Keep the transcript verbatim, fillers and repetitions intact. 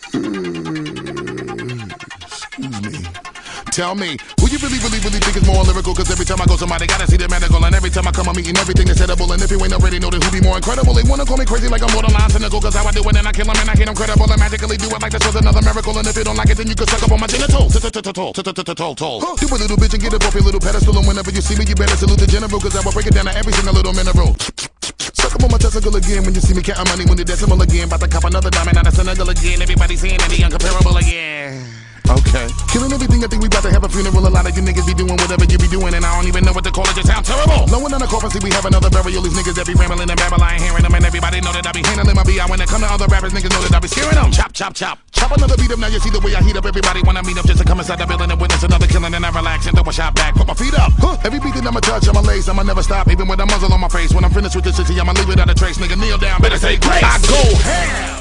Excuse me. Tell me, who you really, really, really think is more lyrical? Cause every time I go somebody gotta see the medical. And every time I come I'm eating everything that's edible. And if you ain't already know, then who be more incredible? They wanna call me crazy like I'm borderline cynical. Cause how I do it and I kill them and I can't incredible. And magically do it like this was another miracle. And if you don't like it then you can suck up on my genitals. Toll. Do a little bitch and get up off your little pedestal. And whenever you see me you better salute the general. Cause I will break it down to every single little mineral. Suck up on my testicle again when you see me counting money when the decimal again. About to cop another diamond out of Senegal again. Everybody saying that he uncomparable again. Okay. Killing everything, I think we about to have a funeral. A lot of you niggas be doing whatever you be doing, and I don't even know what to call it, just sound terrible. Blowing on the coffin, see we have another burial. These niggas that be rambling and babble, I ain't hearing them, and everybody know that I be handling my B I. When it come to other rappers, niggas know that I be scaring them. Chop, chop, chop. Chop another beat up, now you see the way I heat up. Everybody wanna meet up just to come inside the building and witness another killing, and I relax and throw a shot back, put my feet up. Huh. Every beat that I'ma touch, I'ma lace, I'ma never stop, even with a muzzle on my face. When I'm finished with this shit, I'ma leave it out of trace. Nigga, kneel down, better say grace. I go ham.